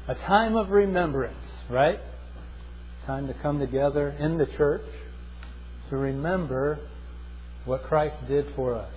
a time of remembrance, right? Time to come together in the church to remember what Christ did for us.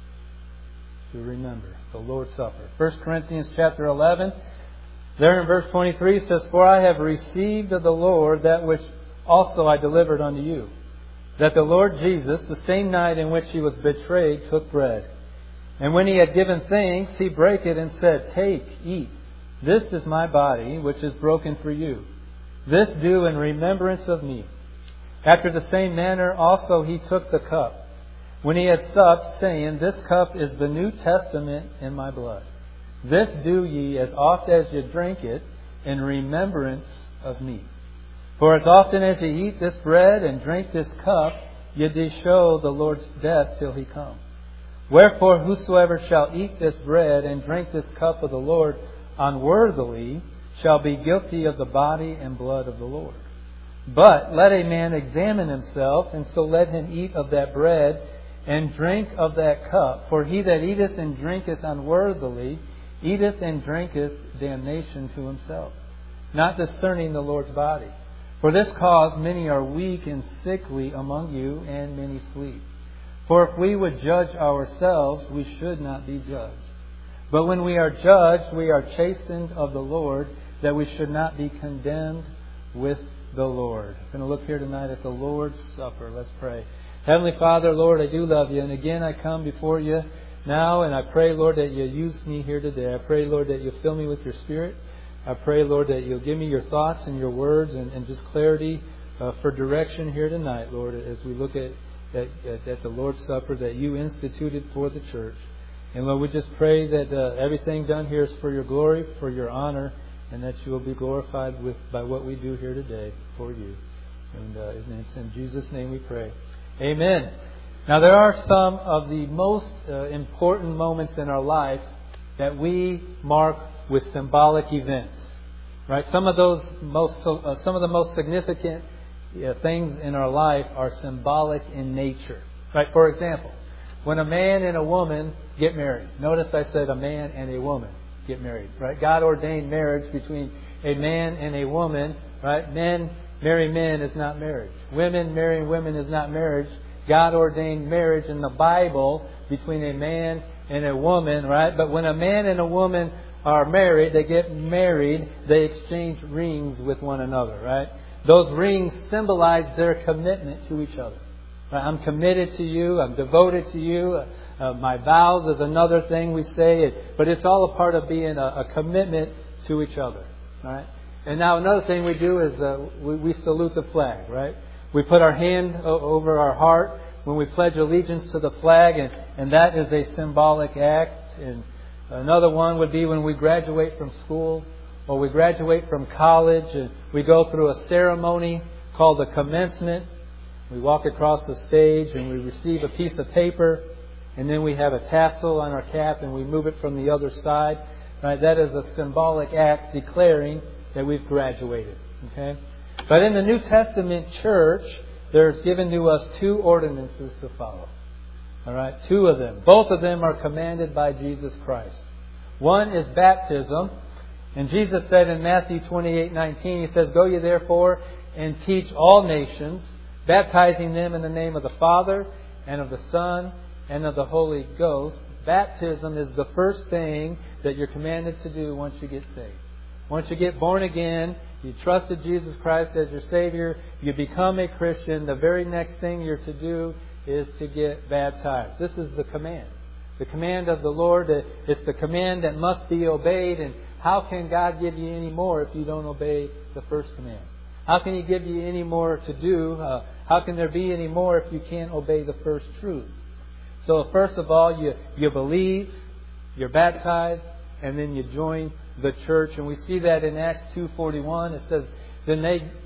To remember the Lord's Supper. 1 Corinthians chapter 11, there in verse 23 says, "For I have received of the Lord that which also I delivered unto you, that the Lord Jesus, the same night in which He was betrayed, took bread. And when He had given thanks, He brake it and said, Take, eat. This is my body, which is broken for you. This do in remembrance of me. After the same manner also He took the cup, when He had supped, saying, This cup is the New Testament in my blood. This do ye as oft as ye drink it in remembrance of me. For as often as ye eat this bread and drink this cup, ye do show the Lord's death till He come. Wherefore whosoever shall eat this bread and drink this cup of the Lord unworthily shall be guilty of the body and blood of the Lord. But let a man examine himself, and so let him eat of that bread and drink of that cup. For he that eateth and drinketh unworthily eateth and drinketh damnation to himself, not discerning the Lord's body. For this cause many are weak and sickly among you, and many sleep. For if we would judge ourselves, we should not be judged. But when we are judged, we are chastened of the Lord, that we should not be condemned with the Lord." I'm going to look here tonight at the Lord's Supper. Let's pray. Heavenly Father, Lord, I do love You. And again, I come before You now, and I pray, Lord, that You use me here today. I pray, Lord, that You'll fill me with Your Spirit. I pray, Lord, that You'll give me Your thoughts and Your words and just clarity for direction here tonight, Lord, as we look at the Lord's Supper that You instituted for the church. And Lord, we just pray that everything done here is for Your glory, for Your honor, and that You will be glorified by what we do here today for You. And it's in Jesus' name we pray. Amen. Now there are some of the most important moments in our life that we mark with symbolic events. Right? Some of the most significant things in our life are symbolic in nature. Right? For example, when a man and a woman get married. Notice I said a man and a woman get married. Right? God ordained marriage between a man and a woman. Right? Men marry men is not marriage. Women marrying women is not marriage. God ordained marriage in the Bible between a man and a woman. Right? But when a man and a woman are married, they get married, they exchange rings with one another. Right? Those rings symbolize their commitment to each other. I'm committed to you. I'm devoted to you. My vows is another thing we say. But it's all a part of being a commitment to each other. Right? And now another thing we do is we salute the flag. Right? We put our hand over our heart when we pledge allegiance to the flag. And that is a symbolic act. And another one would be when we graduate from school or we graduate from college. And we go through a ceremony called the commencement. We walk across the stage and we receive a piece of paper, and then we have a tassel on our cap and we move it from the other side. Right? That is a symbolic act declaring that we've graduated. Okay? But in the New Testament church, there's given to us 2 ordinances to follow. All right? 2 of them. Both of them are commanded by Jesus Christ. One is baptism. And Jesus said in Matthew 28:19, He says, "Go ye therefore and teach all nations, baptizing them in the name of the Father and of the Son and of the Holy Ghost." Baptism is the first thing that you're commanded to do once you get saved. Once you get born again, you trusted Jesus Christ as your Savior, you become a Christian, the very next thing you're to do is to get baptized. This is the command. The command of the Lord, it's the command that must be obeyed. And how can God give you any more if you don't obey the first command? How can He give you any more to do? How can there be any more if you can't obey the first truth? So first of all, you believe, you're baptized, and then you join the church. And we see that in Acts 2:41. It says, Then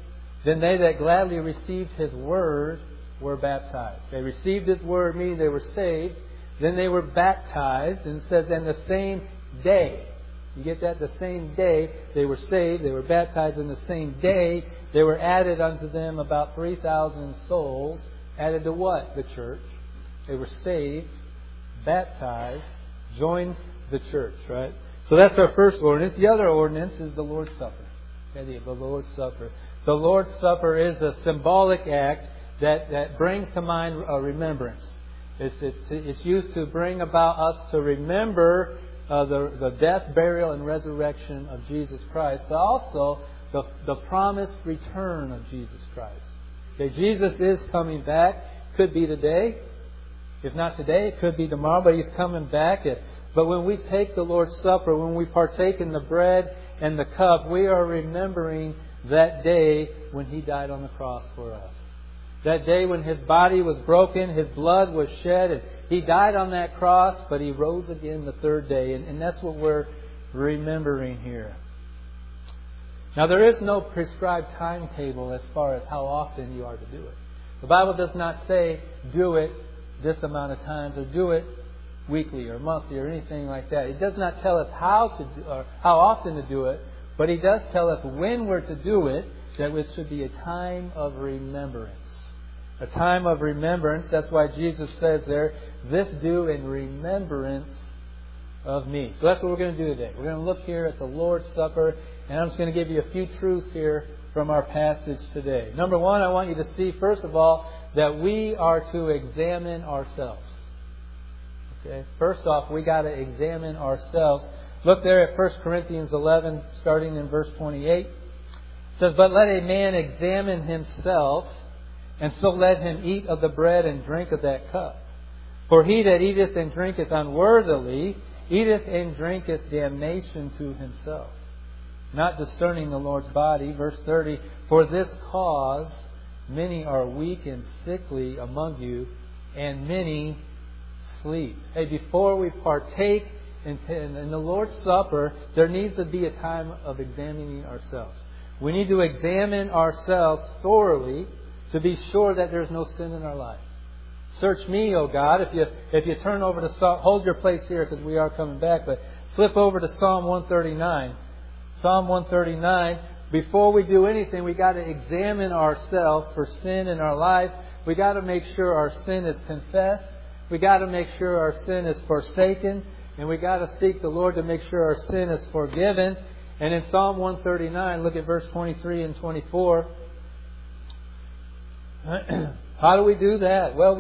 they that gladly received His word were baptized. They received His word, meaning they were saved. Then they were baptized. And it says, and the same day. You get that? The same day they were saved. They were baptized in the same day. There were added unto them about 3,000 souls. Added to what? The church. They were saved, baptized, joined the church, right? So that's our first ordinance. The other ordinance is the Lord's Supper. Okay, the Lord's Supper. The Lord's Supper is a symbolic act that brings to mind a remembrance. It's used to bring about us to remember the death, burial, and resurrection of Jesus Christ, but also the promised return of Jesus Christ. Okay, Jesus is coming back. Could be today. If not today, it could be tomorrow, but He's coming back. But when we take the Lord's Supper, when we partake in the bread and the cup, we are remembering that day when He died on the cross for us. That day when His body was broken, His blood was shed, and He died on that cross, but He rose again the third day. And that's what we're remembering here. Now, there is no prescribed timetable as far as how often you are to do it. The Bible does not say, do it this amount of times, or do it weekly or monthly or anything like that. It does not tell us how often to do it, but He does tell us when we're to do it, that it should be a time of remembrance. A time of remembrance. That's why Jesus says there, this do in remembrance of me. So that's what we're going to do today. We're going to look here at the Lord's Supper, and I'm just going to give you a few truths here from our passage today. Number one, I want you to see, first of all, that we are to examine ourselves. Okay? First off, we got to examine ourselves. Look there at 1 Corinthians 11, starting in verse 28. It says, but let a man examine himself, and so let him eat of the bread and drink of that cup. For he that eateth and drinketh unworthily, eateth and drinketh damnation to himself, not discerning the Lord's body. Verse 30, for this cause many are weak and sickly among you, and many sleep. Hey, before we partake in the Lord's Supper, there needs to be a time of examining ourselves. We need to examine ourselves thoroughly to be sure that there's no sin in our life. Search me, O God. If you turn over to Psalm, hold your place here because we are coming back, but flip over to Psalm 139. Psalm 139. Before we do anything, we got to examine ourselves for sin in our life. We got to make sure our sin is confessed. We got to make sure our sin is forsaken, and we got to seek the Lord to make sure our sin is forgiven. And in Psalm 139, look at verse 23 and 24. How do we do that? Well,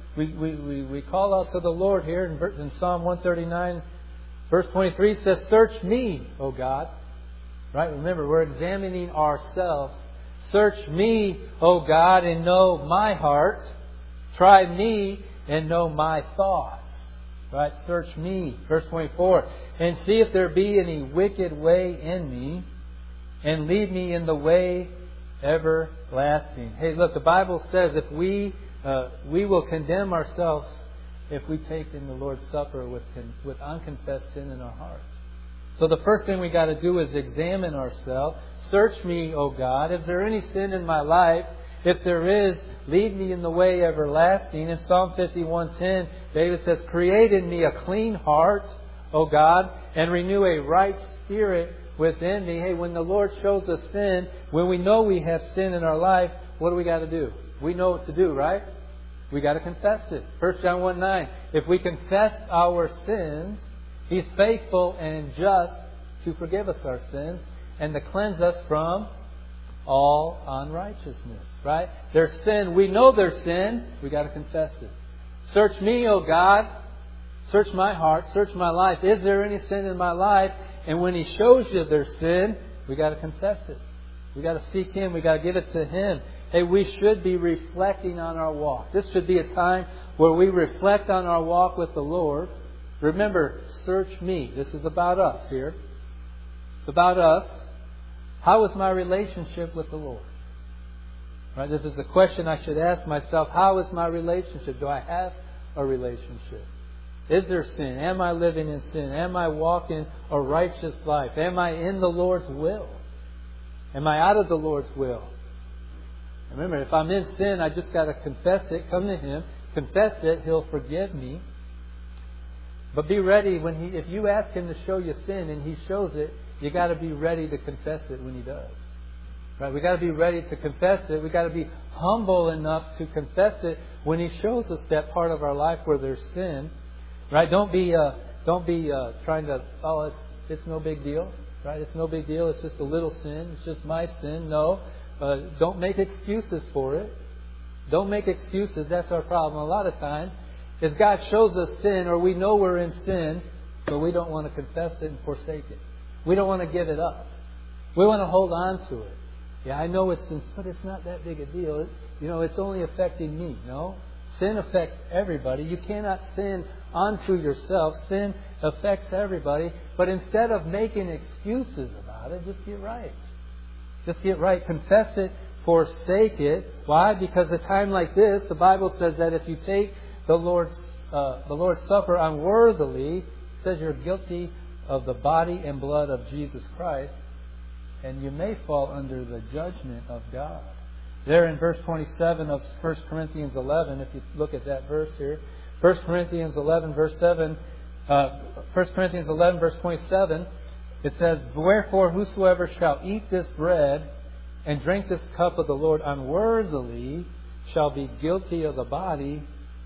we call out to the Lord here in Psalm 139, verse 23 says, search me, O God. Right? Remember, we're examining ourselves. Search me, O God, and know my heart. Try me and know my thoughts. Right? Search me. Verse 24. And see if there be any wicked way in me, and lead me in the way everlasting. Hey, look, the Bible says if we will condemn ourselves if we take in the Lord's Supper with unconfessed sin in our hearts. So the first thing we got to do is examine ourselves. Search me, O God. Is there any sin in my life? If there is, lead me in the way everlasting. In Psalm 51:10, David says, create in me a clean heart, O God, and renew a right spirit within me. Hey, when the Lord shows us sin, when we know we have sin in our life, what do we got to do? We know what to do, right? We got to confess it. 1 John 1:9. If we confess our sins, He's faithful and just to forgive us our sins and to cleanse us from all unrighteousness. Right? There's sin. We know there's sin. We got to confess it. Search me, O God. Search my heart. Search my life. Is there any sin in my life? And when He shows you there's sin, we got to confess it. We got to seek Him. We got to give it to Him. Hey, we should be reflecting on our walk. This should be a time where we reflect on our walk with the Lord. Remember, search me. This is about us here. It's about us. How is my relationship with the Lord? Right? This is the question I should ask myself. How is my relationship? Do I have a relationship? Is there sin? Am I living in sin? Am I walking a righteous life? Am I in the Lord's will? Am I out of the Lord's will? Remember, if I'm in sin, I just got to confess it, come to Him, confess it, He'll forgive me. But be ready if you ask Him to show you sin and He shows it, you got to be ready to confess it when He does. Right? We got to be ready to confess it. We got to be humble enough to confess it when He shows us that part of our life where there's sin. Right? Don't be trying to, It's no big deal, right? It's no big deal. It's just a little sin. It's just my sin. No. Don't make excuses for it. Don't make excuses. That's our problem. A lot of times is God shows us sin, or we know we're in sin, but we don't want to confess it and forsake it. We don't want to give it up. We want to hold on to it. Yeah, I know it's sin, but it's not that big a deal. It's only affecting me. No. Sin affects everybody. You cannot sin onto yourself. Sin affects everybody. But instead of making excuses about it, just get right. Just get right. Confess it. Forsake it. Why? Because at a time like this, the Bible says that if you take the Lord's Supper unworthily, it says you're guilty of the body and blood of Jesus Christ, and you may fall under the judgment of God. There in verse 27 of 1 Corinthians 11, if you look at that verse here, 1 Corinthians 11 verse 27, it says, "Wherefore whosoever shall eat this bread and drink this cup of the Lord unworthily shall be guilty of the body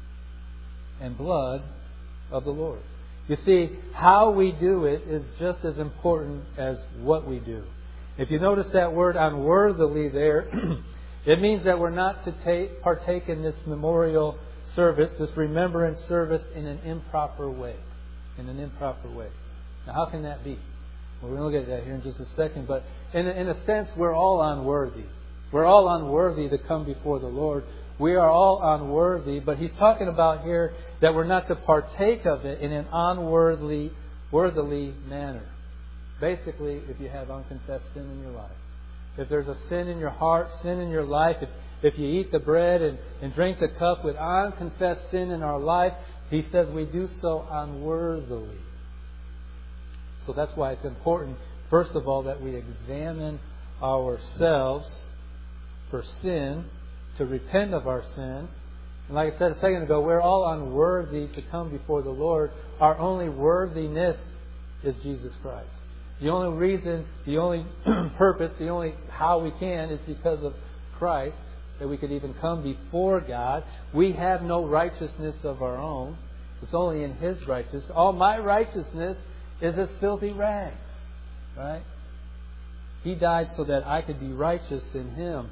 and blood of the Lord." You see, how we do it is just as important as what we do. If you notice that word unworthily there, it means that we're not to partake in this memorial service, this remembrance service, in an improper way. In an improper way. Now, how can that be? Well, we're going to look at that here in just a second. But in a sense, we're all unworthy. We're all unworthy to come before the Lord. We are all unworthy. But He's talking about here that we're not to partake of it in an unworthily manner. Basically, if you have unconfessed sin in your life. If there's a sin in your heart, sin in your life, if you eat the bread and drink the cup with unconfessed sin in our life, He says we do so unworthily. So that's why it's important, first of all, that we examine ourselves for sin, to repent of our sin. And like I said a second ago, we're all unworthy to come before the Lord. Our only worthiness is Jesus Christ. The only reason, the only purpose, the only how we can is because of Christ, that we could even come before God. We have no righteousness of our own. It's only in His righteousness. All my righteousness is as filthy rags. Right? He died so that I could be righteous in Him.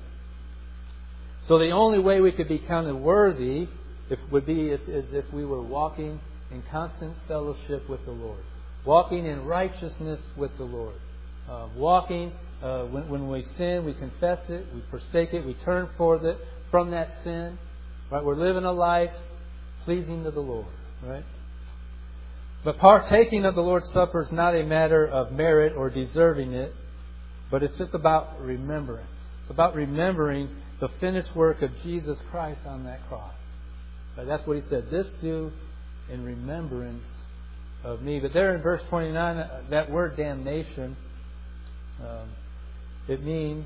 So the only way we could be counted worthy would be as if we were walking in constant fellowship with the Lord. Walking in righteousness with the Lord. Walking, when we sin, we confess it, we forsake it, we turn from that sin. Right? We're living a life pleasing to the Lord. Right? But partaking of the Lord's Supper is not a matter of merit or deserving it, but it's just about remembrance. It's about remembering the finished work of Jesus Christ on that cross. Right? That's what He said. This do in remembrance of me. But there in verse 29, that word damnation, it means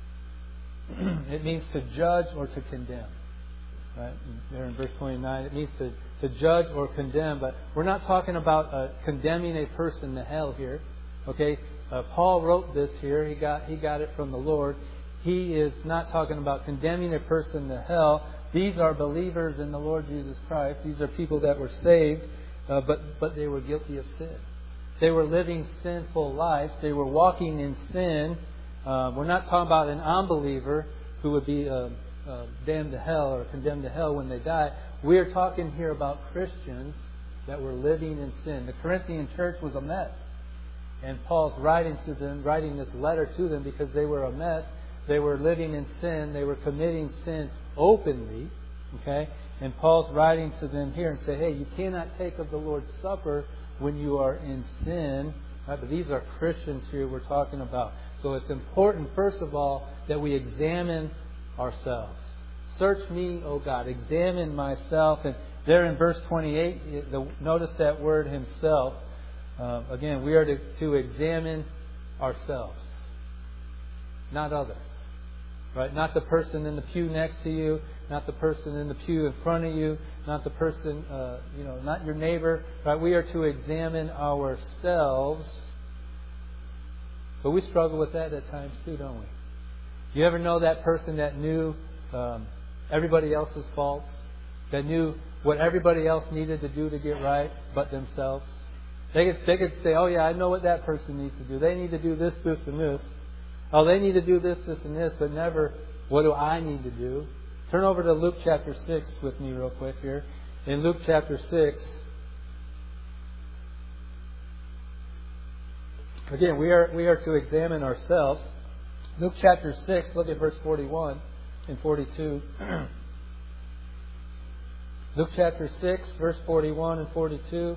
to judge or to condemn. Right? There in verse 29, it means to judge or condemn. But we're not talking about condemning a person to hell here. Okay, Paul wrote this here. He got it from the Lord. He is not talking about condemning a person to hell. These are believers in the Lord Jesus Christ. These are people that were saved, but they were guilty of sin. They were living sinful lives. They were walking in sin. We're not talking about an unbeliever who would be damned to hell or condemned to hell when they die. We are talking here about Christians that were living in sin. The Corinthian church was a mess. And Paul's writing this letter to them because they were a mess. They were living in sin. They were committing sin openly. Okay? And Paul's writing to them here and say, hey, you cannot take of the Lord's Supper when you are in sin. Right? But these are Christians here we're talking about. So it's important, first of all, that we examine ourselves. Search me, O God. Examine myself. And there in verse 28, notice that word himself. Again, we are to examine ourselves, not others. Right? Not the person in the pew next to you, not the person in the pew in front of you, not the person, not your neighbor. Right? We are to examine ourselves. But we struggle with that at times too, don't we? Do you ever know that person that knew everybody else's faults, that knew what everybody else needed to do to get right but themselves? They could say, oh yeah, I know what that person needs to do. They need to do this, this, and this. Oh, they need to do this, this, and this, but never, what do I need to do? Turn over to Luke chapter 6 with me real quick here. In Luke chapter 6, again, we are to examine ourselves. Luke chapter 6, look at verse 41 and 42. Luke chapter 6, verse 41 and 42.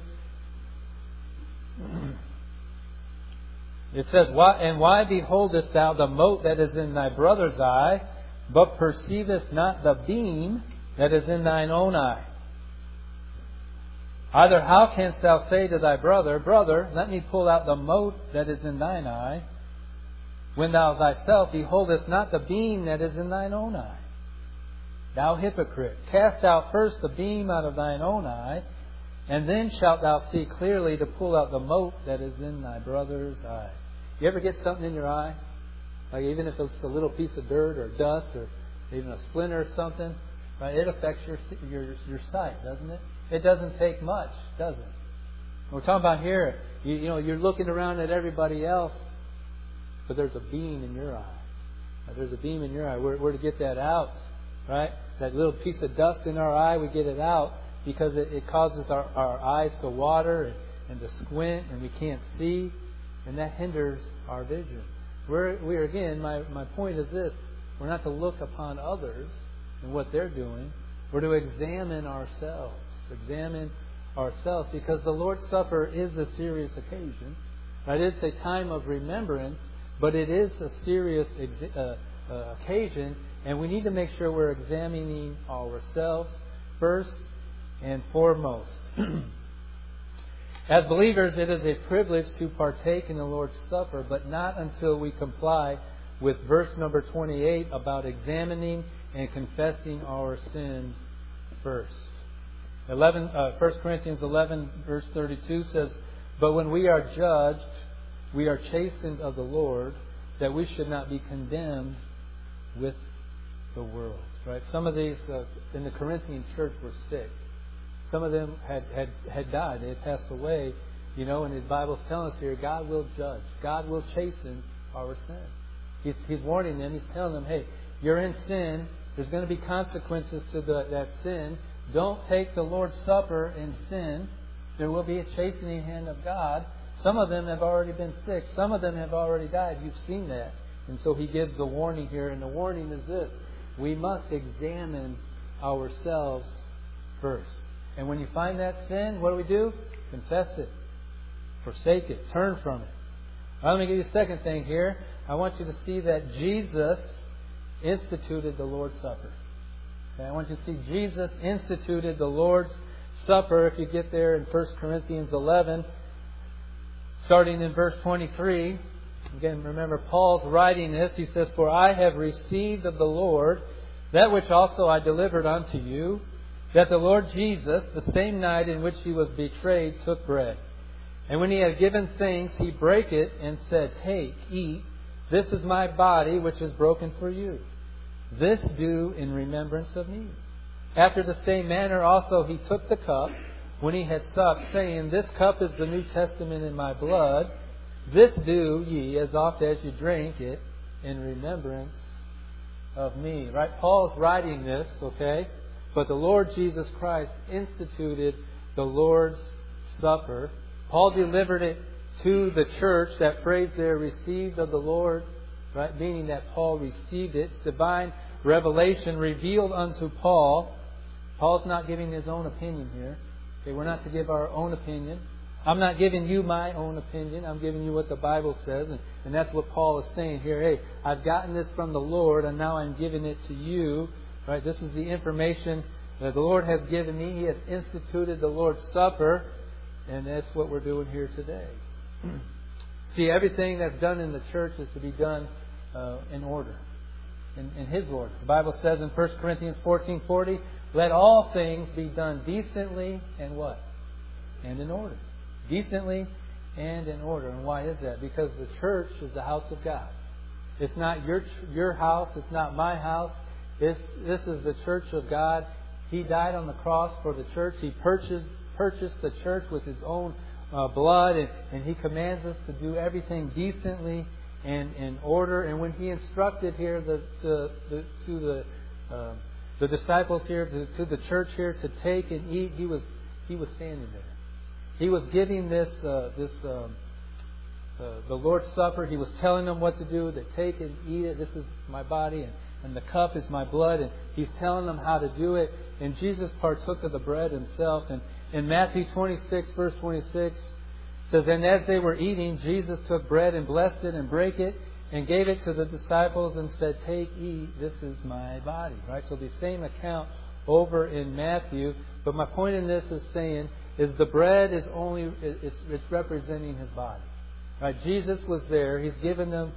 It says, And why beholdest thou the mote that is in thy brother's eye, but perceivest not the beam that is in thine own eye? Either how canst thou say to thy brother, Brother, let me pull out the mote that is in thine eye, when thou thyself beholdest not the beam that is in thine own eye? Thou hypocrite, cast out first the beam out of thine own eye, and then shalt thou see clearly to pull out the mote that is in thy brother's eye. You ever get something in your eye? Like even if it's a little piece of dirt or dust or even a splinter or something, right? It affects your sight, doesn't it? It doesn't take much, does it? We're talking about here, you're looking around at everybody else, but there's a beam in your eye. There's a beam in your eye. We're to get that out, right? That little piece of dust in our eye, we get it out because it causes our eyes to water and to squint, and we can't see, and that hinders our vision. We're again, my point is this: we're not to look upon others and what they're doing. We're to examine ourselves. Examine ourselves, because the Lord's Supper is a serious occasion. Right? It's a time of remembrance, but it is a serious occasion, and we need to make sure we're examining ourselves first and foremost. As believers, it is a privilege to partake in the Lord's Supper, but not until we comply with verse number 28 about examining and confessing our sins first. 1 Corinthians 11 verse 32 says, But when we are judged, we are chastened of the Lord, that we should not be condemned with the world. Right? Some of these in the Corinthian church were sick. Some of them had died. They had passed away. And the Bible's telling us here, God will judge. God will chasten our sin. He's warning them. He's telling them, hey, you're in sin. There's going to be consequences to that sin. Don't take the Lord's Supper in sin. There will be a chastening hand of God. Some of them have already been sick. Some of them have already died. You've seen that. And so he gives the warning here. And the warning is this: we must examine ourselves first. And when you find that sin, what do? Confess it. Forsake it. Turn from it. Let me give you a second thing here. I want you to see that Jesus instituted the Lord's Supper. Okay, I want you to see Jesus instituted the Lord's Supper. If you get there in 1 Corinthians 11, starting in verse 23. Again, remember, Paul's writing this. He says, For I have received of the Lord that which also I delivered unto you, that the Lord Jesus, the same night in which he was betrayed, took bread. And when he had given thanks, he brake it and said, Take, eat, this is my body which is broken for you. This do in remembrance of me. After the same manner also he took the cup when he had supped, saying, This cup is the New Testament in my blood. This do ye as oft as you drink it in remembrance of me. Right? Paul's writing this, okay? But the Lord Jesus Christ instituted the Lord's Supper. Paul delivered it to the church. That phrase there, received of the Lord, right? Meaning that Paul received it. It's divine revelation revealed unto Paul. Paul's not giving his own opinion here. Okay, we're not to give our own opinion. I'm not giving you my own opinion. I'm giving you what the Bible says. And that's what Paul is saying here. Hey, I've gotten this from the Lord and now I'm giving it to you. Right? This is the information that the Lord has given me. He has instituted the Lord's Supper. And that's what we're doing here today. See, everything that's done in the church is to be done in order. In His order. The Bible says in 1 Corinthians 14:40, let all things be done decently and what? And in order. Decently and in order. And why is that? Because the church is the house of God. It's not your house. It's not my house. This is the church of God. He died on the cross for the church. He purchased the church with His own blood, and He commands us to do everything decently and in order. And when He instructed here to the disciples here, to the church here, to take and eat, He was standing there. He was giving the Lord's Supper. He was telling them what to do, to take and eat it. This is my body, and the cup is my blood. And He's telling them how to do it. And Jesus partook of the bread Himself. And in Matthew 26, verse 26, it says, "And as they were eating, Jesus took bread and blessed it and brake it and gave it to the disciples and said, 'Take, eat, this is my body.'" Right? So the same account over in Matthew. But my point in this is the bread is only, it's representing His body. Right? Jesus was there. He's given them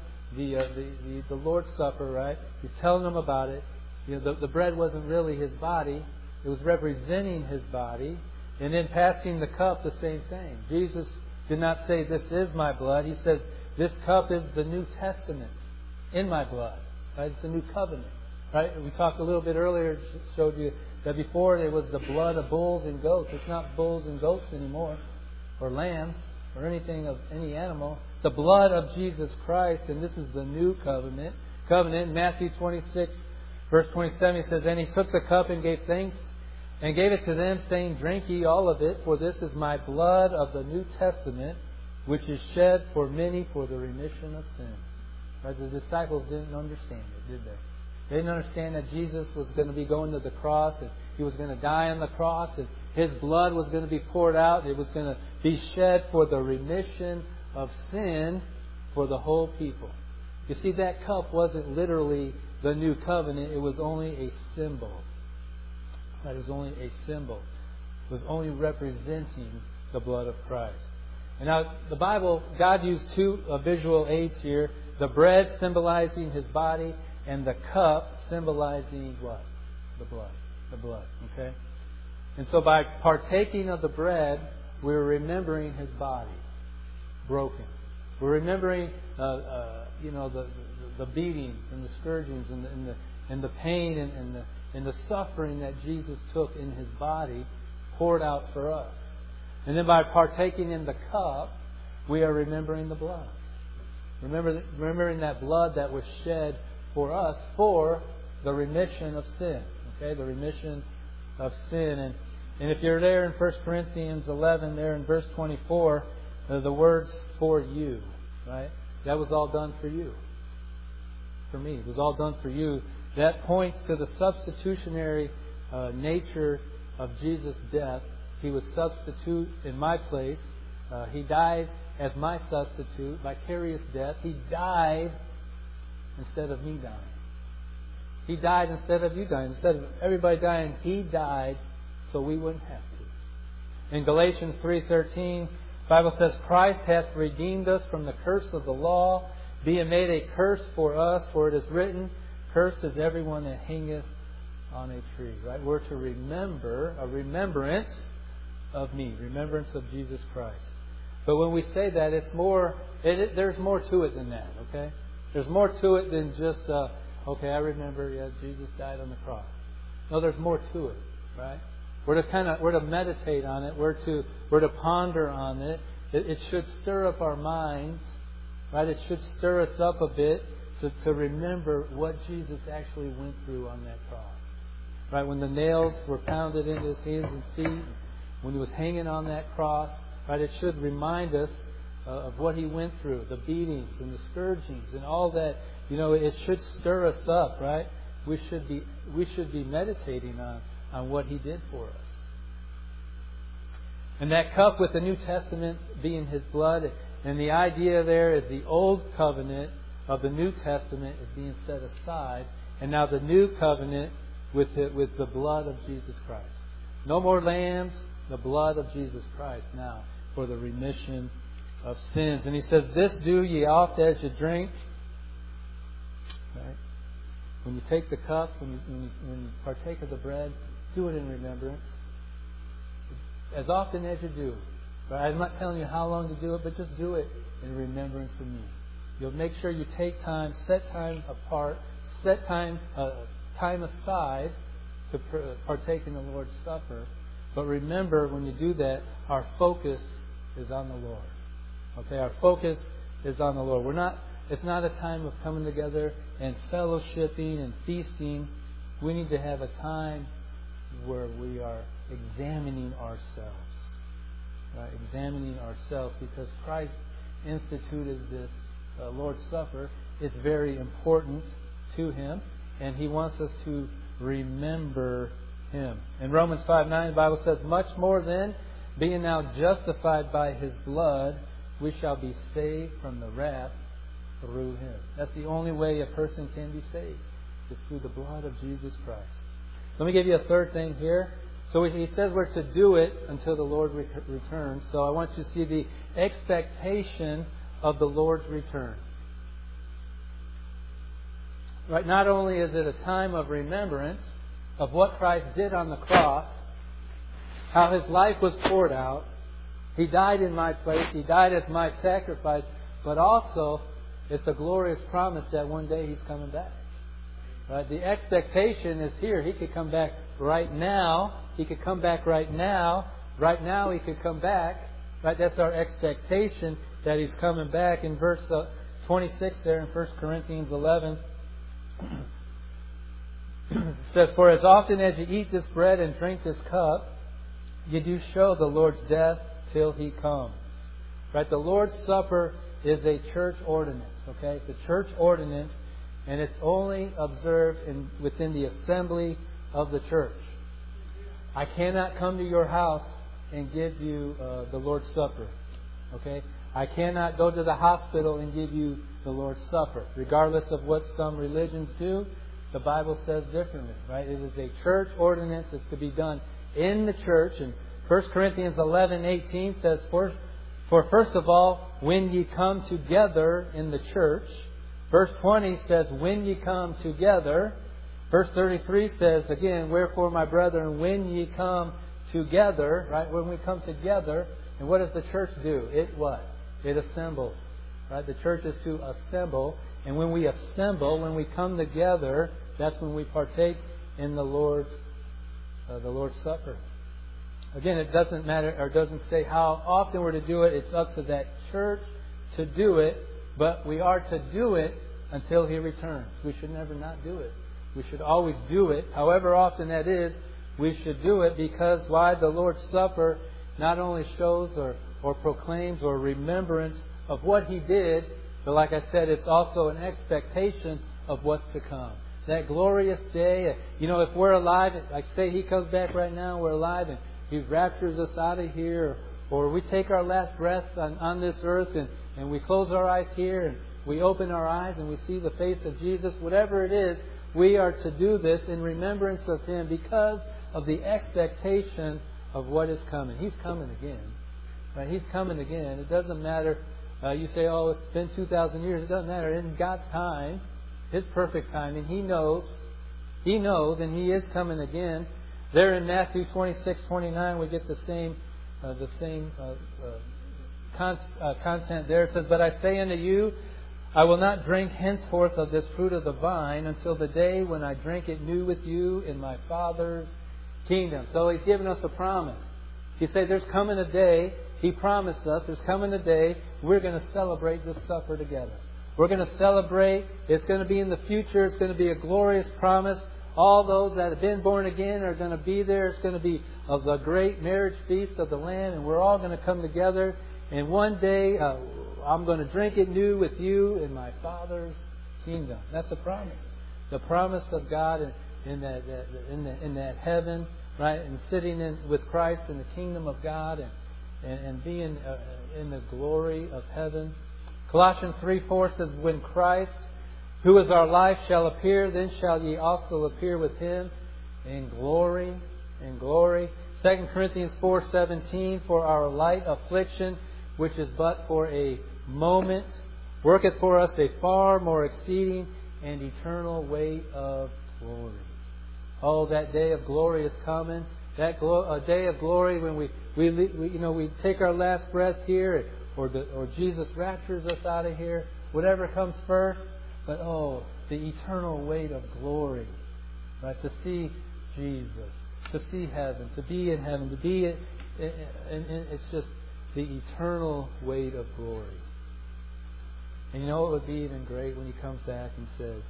the Lord's Supper, right? He's telling them about it. The bread wasn't really His body. It was representing His body. And in passing the cup, the same thing. Jesus did not say, "This is my blood." He says, "This cup is the New Testament in my blood." Right? It's a new covenant. Right? We talked a little bit earlier, showed you that before it was the blood of bulls and goats. It's not bulls and goats anymore, or lambs, or anything of any animal. It's the blood of Jesus Christ, and this is the new covenant. In Matthew 26, verse 27, He says, "And He took the cup and gave thanks, and gave it to them, saying, 'Drink ye all of it, for this is my blood of the New Testament, which is shed for many for the remission of sins.'" Right? The disciples didn't understand it, did they? They didn't understand that Jesus was going to be going to the cross, and He was going to die on the cross, and His blood was going to be poured out. It was going to be shed for the remission of sin for the whole people. You see, that cup wasn't literally the new covenant. It was only a symbol. It was only a symbol. It was only representing the blood of Christ. And now, the Bible, God used two visual aids here. The bread symbolizing His body, and the cup symbolizing what? The blood. The blood. Okay? And so by partaking of the bread, we're remembering His body broken. We're remembering, the beatings and the scourgings and the pain and the suffering that Jesus took in His body, poured out for us. And then by partaking in the cup, we are remembering the blood. Remembering that blood that was shed for us for the remission of sin. Okay, the remission of sin. And if you're there in 1 Corinthians 11, there in verse 24, the words "for you," right? That was all done for you. For me. It was all done for you. That points to the substitutionary nature of Jesus' death. He was substitute in my place. He died as my substitute, vicarious death. He died instead of me dying. He died instead of you dying. Instead of everybody dying, He died so we wouldn't have to. In Galatians 3:13, the Bible says, "Christ hath redeemed us from the curse of the law, being made a curse for us, for it is written, Cursed is everyone that hangeth on a tree." Right? We're to remember, a remembrance of me, remembrance of Jesus Christ. But when we say that, it's more. There's more to it than that. Okay, there's more to it than just I remember. Yeah, Jesus died on the cross. No, there's more to it. Right? We're to meditate on it. We're to ponder on it. It should stir up our minds. Right? It should stir us up a bit to remember what Jesus actually went through on that cross. Right? When the nails were pounded into His hands and feet, when He was hanging on that cross, right? It should remind us of what He went through, the beatings and the scourgings and all that. It should stir us up, right? We should be meditating on what He did for us. And that cup with the New Testament being His blood, and the idea there is the old covenant of the New Testament is being set aside, and now the new covenant with the blood of Jesus Christ. No more lambs, the blood of Jesus Christ now for the remission of sins. And He says, "This do ye oft as you drink." Right? When you take the cup, when you partake of the bread, do it in remembrance. As often as you do. Right? I'm not telling you how long to do it, but just do it in remembrance of me. You'll make sure you take time, set time apart, set time aside to partake in the Lord's Supper. But remember, when you do that, our focus is on the Lord. Okay, our focus is on the Lord. It's not a time of coming together and fellowshipping and feasting. We need to have a time where we are examining ourselves. Right? Examining ourselves, because Christ instituted this Lord's Supper. It's very important to Him, and He wants us to remember Him. In Romans 5:9, the Bible says, "Much more then, being now justified by His blood, we shall be saved from the wrath through Him." That's the only way a person can be saved, is through the blood of Jesus Christ. Let me give you a third thing here. So He says we're to do it until the Lord returns. So I want you to see the expectation of the Lord's return. Right? Not only is it a time of remembrance of what Christ did on the cross, how His life was poured out. He died in my place. He died as my sacrifice. But also, it's a glorious promise that one day He's coming back. Right? The expectation is here. He could come back right now. He could come back right now. Right now He could come back. Right? That's our expectation, that He's coming back. In verse 26 there in 1 Corinthians 11, it says, "For as often as you eat this bread and drink this cup, you do show the Lord's death till He comes." Right? The Lord's Supper is a church ordinance. Okay? It's a church ordinance, and it's only observed within the assembly of the church. I cannot come to your house and give you the Lord's Supper. Okay? I cannot go to the hospital and give you the Lord's Supper. Regardless of what some religions do, the Bible says differently. Right? It is a church ordinance. It's to be done in the church. And 1 Corinthians 11:18 says, "For first of all, when ye come together in the church." Verse 20 says, "When ye come together." Verse 33 says, again, "Wherefore, my brethren, when ye come together," right? When we come together, and what does the church do? It what? It assembles. Right? The church is to assemble, and when we assemble, when we come together, that's when we partake in the Lord's Supper. Again, it doesn't matter, or doesn't say how often we're to do it. It's up to that church to do it, but we are to do it until He returns. We should never not do it. We should always do it. However often that is, we should do it, because why? The Lord's Supper not only shows or proclaims or remembrance of what He did, but like I said, it's also an expectation of what's to come. That glorious day. If we're alive, like say He comes back right now, we're alive, and He raptures us out of here, or we take our last breath on this earth, and we close our eyes here, and we open our eyes and we see the face of Jesus. Whatever it is, we are to do this in remembrance of Him, because of the expectation of what is coming. He's coming again. Right? He's coming again. It doesn't matter. You say, "Oh, it's been 2,000 years." It doesn't matter. In God's time, His perfect timing, He knows, and He is coming again. There in Matthew 26:29, we get the same content there. It says, "But I say unto you, I will not drink henceforth of this fruit of the vine until the day when I drink it new with you in my Father's kingdom." So He's given us a promise. He said there's coming a day. He promised us there's coming a day we're going to celebrate this supper together. We're going to celebrate. It's going to be in the future. It's going to be a glorious promise. All those that have been born again are going to be there. It's going to be of the great marriage feast of the Lamb, and we're all going to come together. And one day, I'm going to drink it new with you in my Father's kingdom. That's a promise. The promise of God in that heaven, right? And sitting with Christ in the kingdom of God, and being in the glory of heaven. Colossians 3:4 says, "When Christ, who is our life, shall appear, then shall ye also appear with Him in glory." In glory. 2 Corinthians 4:17, "For our light affliction, which is but for a moment, worketh for us a far more exceeding and eternal weight of glory." Oh, that day of glory is coming. That day of glory when we take our last breath here, or Jesus raptures us out of here. Whatever comes first. But the eternal weight of glory, right? To see Jesus, to see heaven, to be in heaven, to be in it's just the eternal weight of glory. And you know what would be even great when He comes back and says,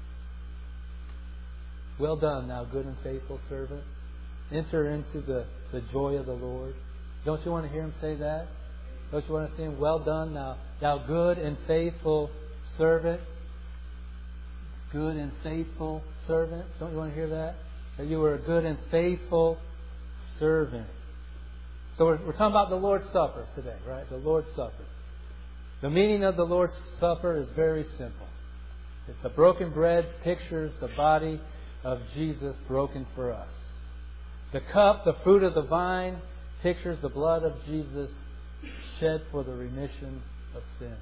"Well done, thou good and faithful servant. Enter into the joy of the Lord." Don't you want to hear Him say that? Don't you want to see Him, "Well done, thou good and faithful servant"? Good and faithful servant. Don't you want to hear that? That you were a good and faithful servant. So we're talking about the Lord's Supper today, right? The Lord's Supper. The meaning of the Lord's Supper is very simple. The broken bread pictures the body of Jesus broken for us. The cup, the fruit of the vine, pictures the blood of Jesus shed for the remission of sins.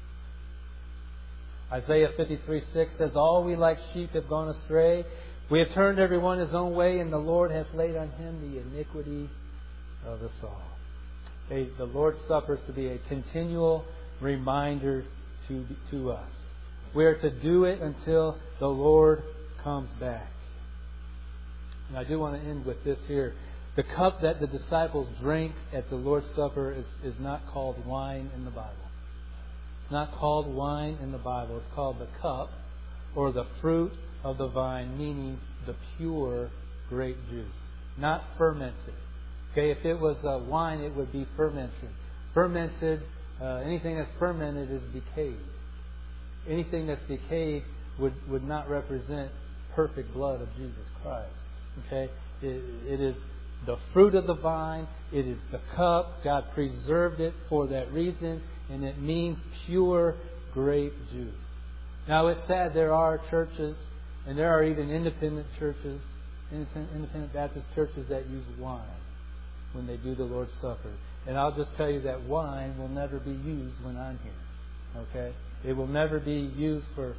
Isaiah 53:6 says, "All we like sheep have gone astray. We have turned every one his own way, and the Lord hath laid on Him the iniquity of us all." The Lord's Supper is to be a continual reminder to us. We are to do it until the Lord comes back. And I do want to end with this here. The cup that the disciples drank at the Lord's Supper is not called wine in the Bible. It's not called wine in the Bible. It's called the cup, or the fruit of the vine, meaning the pure grape juice, not fermented. Okay, if it was wine, it would be fermented. Anything that's fermented is decayed. Anything that's decayed would not represent perfect blood of Jesus Christ. Okay, it is the fruit of the vine. It is the cup. God preserved it for that reason, and it means pure grape juice. Now, it's sad there are churches, and there are even independent churches, independent Baptist churches that use wine when they do the Lord's Supper. And I'll just tell you that wine will never be used when I'm here. Okay, it will never be used for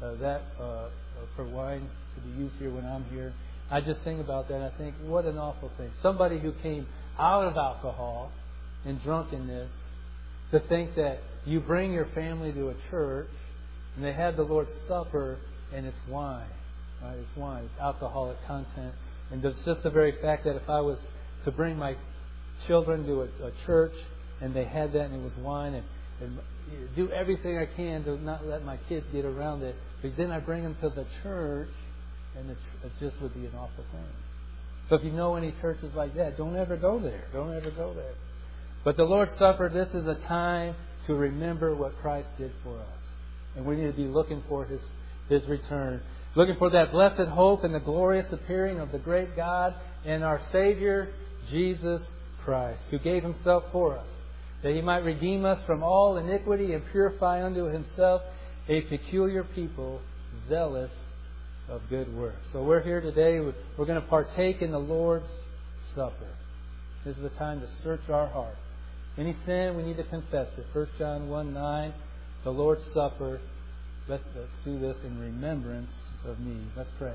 wine to be used here when I'm here. I just think about that and I think, what an awful thing. Somebody who came out of alcohol and drunkenness, to think that you bring your family to a church and they have the Lord's Supper and it's wine. Right? It's wine. It's alcoholic content. And it's just the very fact that if I was to bring my children to a church and they had that and it was wine, and do everything I can to not let my kids get around it, but then I bring them to the church, and it just would be an awful thing. So if you know any churches like that, don't ever go there. Don't ever go there. But the Lord's Supper, this is a time to remember what Christ did for us. And we need to be looking for His return. Looking for that blessed hope and the glorious appearing of the great God and our Savior, Jesus Christ, who gave Himself for us, that He might redeem us from all iniquity and purify unto Himself a peculiar people, zealous of good works. So we're here today. We're going to partake in the Lord's Supper. This is the time to search our heart. Any sin, we need to confess it. 1 John 1:9, the Lord's Supper. Let's do this in remembrance of me. Let's pray.